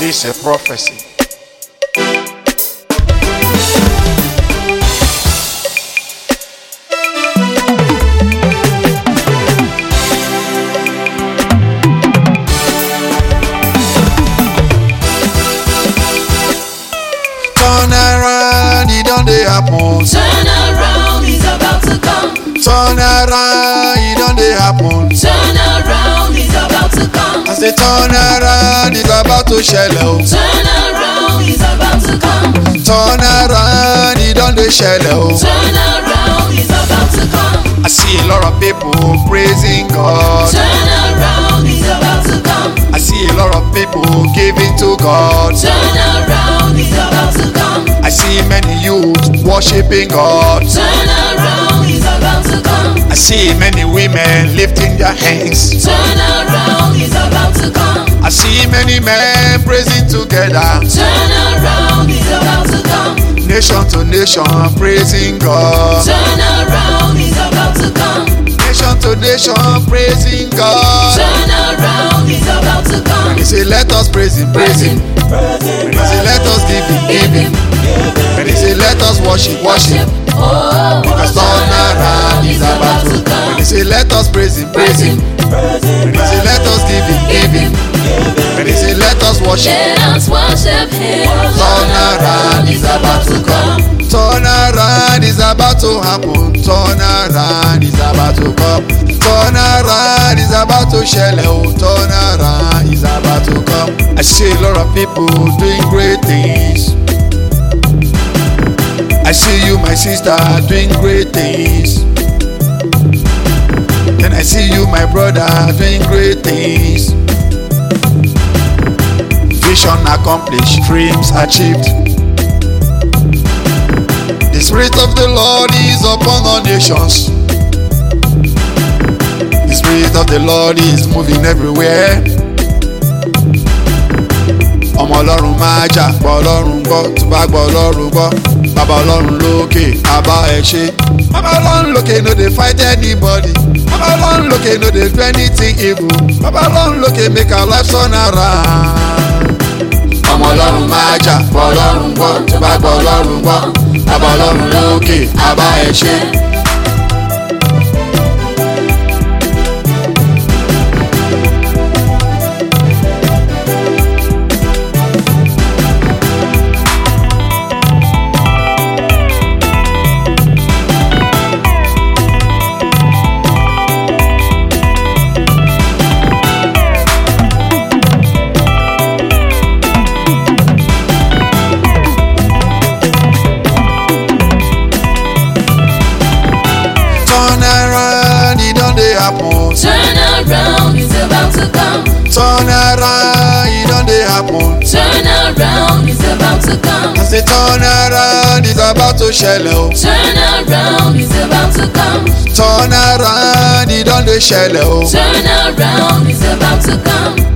This is a prophecy. Turn around, it don't dey happen. Turn around, he's about to come. Turn around, it don't dey happen. Turn around, he's about to come. I say turn around, it's about to shallow. Turn around, he's about to come. Turn around, it don't dey shallow. Turn around, he's about to come. I see a lot of people praising God. Turn around, he's about to come. I see a lot of people giving to God. Turn around, he's about to come. I see many youth worshiping God. Turn around, he's about to come. I see many women lifting their hands. Turn around, he's about to come. I see many men praising together. Turn around, he's about to come. Nation to nation praising God. Turn around, he's about to come. Nation to nation praising God. Turn around, he's about to come. When he say let us praise him, praise him. When he say let us give him, give him. When he say let us worship, worship. Oh, Because turn around he's about to come. When he say let us praise him, praise him. When he say let us give him, give him. When he say let us worship. Let us worship him. Turn around he's about to come. Turn around is about to happen. Turn around is about to come. Turn around is about to shell out. Turn around is about to come. I see a lot of people doing great things. I see you, my sister, doing great things. Then I see you, my brother, doing great things. Vision accomplished, dreams achieved. The Spirit of the Lord is upon all nations. The Spirit of the Lord is moving everywhere. Ọmọ Ọlọ́run máa jà gbọ́ Ọlọ́run gbọ́, tó bá gbọ́ Ọlọ́run gbọ́. Bàbá Ọlọ́run lókè, àbá ẹ ṣe. Bàbá Ọlọ́run lókè no dey fight anybody. Bàbá Ọlọ́run lókè no dey do anything evil. Bàbá Ọlọ́run lókè make our life turn around. Ọmọ Ọlọ́run máa jà gbọ́ Ọlọ́run gbọ́, tó bá gbọ́ Ọlọ́run gbọ́. Bàbá Ọlọ́run lókè, àbá ẹ ṣe. Turn around, it don't dey happen. Turn around, he's about to come. Turn around, it don't dey happen. Turn around, he's about to come. I say turn around, it's about to shell out. Turn around, he's about to come. Turn around, it don't dey shell out. Turn around, he's about to come.